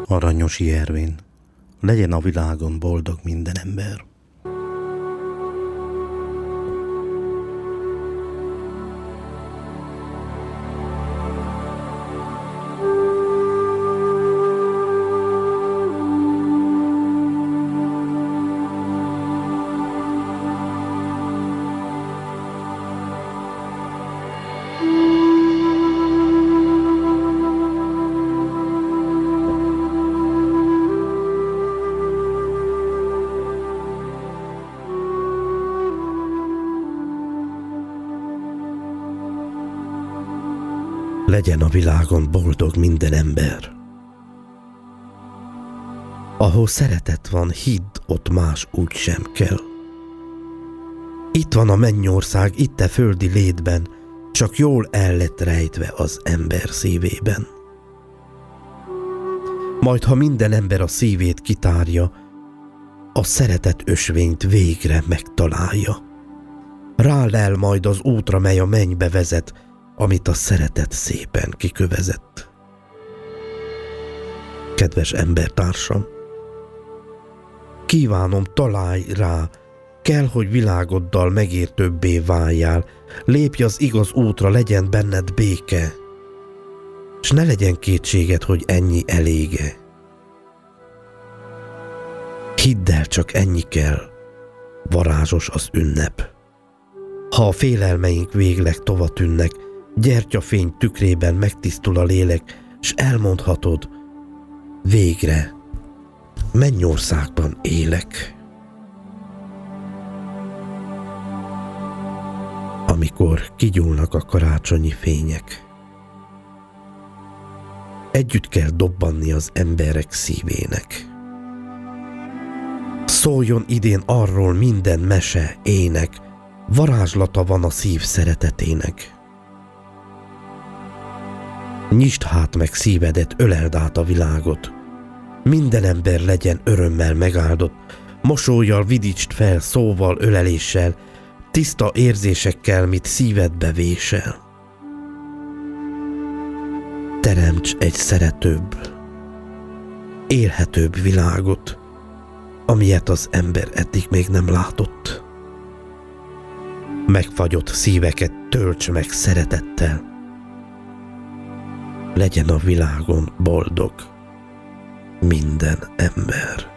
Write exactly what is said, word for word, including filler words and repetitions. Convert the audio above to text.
Aranyosi Ervin, legyen a világon boldog minden ember. Legyen a világon boldog minden ember. Ahol szeretet van, hidd, ott más úgy sem kell. Itt van a mennyország, itt a földi létben, csak jól el lett rejtve az ember szívében. Majd, ha minden ember a szívét kitárja, a szeretet ösvényt végre megtalálja. Rálel majd az útra, mely a mennybe vezet, amit a szeretet szépen kikövezett. Kedves embertársam, kívánom, találj rá, kell, hogy világoddal megértőbbé váljál, lépj az igaz útra, legyen benned béke, s ne legyen kétséged, hogy ennyi elége. Hidd el, csak ennyi kell, varázsos az ünnep. Ha a félelmeink végleg tova tűnnek, gyertyafény tükrében megtisztul a lélek, s elmondhatod, végre mennyországban élek. Amikor kigyúlnak a karácsonyi fények, együtt kell dobbanni az emberek szívének. Szóljon idén arról minden mese, ének, varázslata van a szív szeretetének. Nyisd hát meg szívedet, öleld át a világot, minden ember legyen örömmel megáldott, mosollyal vidítsd fel, szóval, öleléssel, tiszta érzésekkel, mit szívedbe vésel. Teremts egy szeretőbb, élhetőbb világot, amilyet az ember eddig még nem látott. Megfagyott szíveket tölts meg szeretettel, legyen a világon boldog minden ember.